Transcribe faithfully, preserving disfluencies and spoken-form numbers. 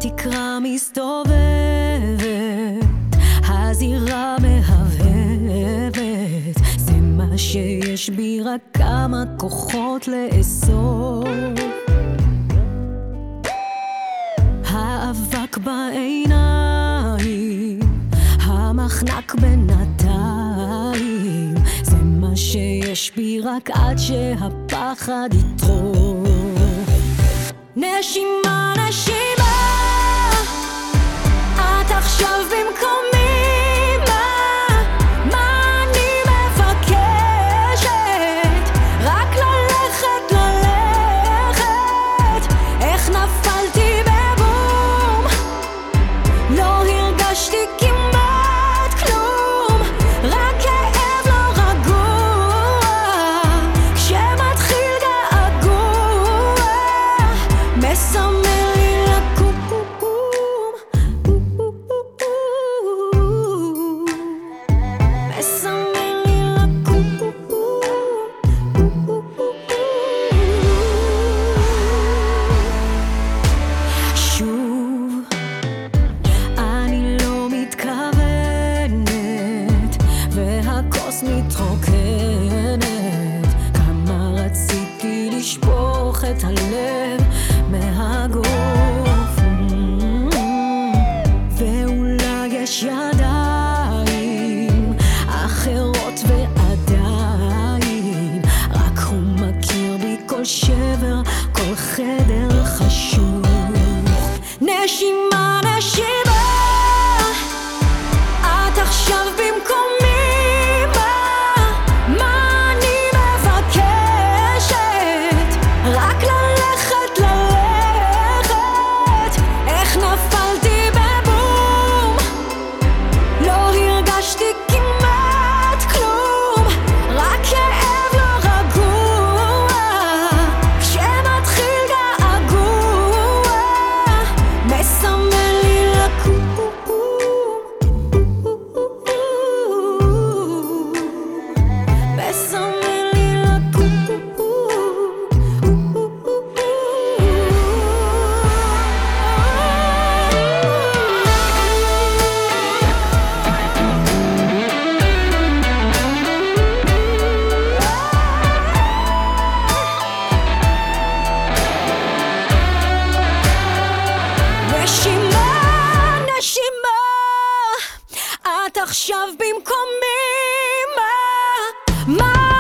התקרה מסתובבת, הזירה מהבהבת, זה מה שיש בי, רק כמה כוחות לאסוף. האבק בעיניים, המחנק בינתיים, זה מה שיש בי, רק עד שהפחד יטרוף. נשימה, נשימה, את עכשיו במקומי, מה, מה אני מבקשת? רק ללכת, ללכת. איך נפלתי בבום, לא הרגשתי כמעט כלום, רק כאב לא רגוע, כשמתחיל געגוע, מסמל לי לקום, מסמל לי לקום. שוב אני לא מתכוונת, והכוס מתרוקנת, כמה רציתי לשפוך את הלב מהגוף. ואולי יש ידיים אחרות ועדיין, רק הוא מכיר בי כל שבר, כל חדר חשוך. נשימה, נשימה, את עכשיו במקומי, מה, מה אני מבקשת? רק ללכת, ללכת. איך נפלתי בבום, לא הרגשתי כמעט כלום, רק כאב לא רגוע, כשמתחיל געגוע, מסמל לי לקום, מסמל לי לקום. נשימה, נשימה, את עכשיו במקומי, מה, מה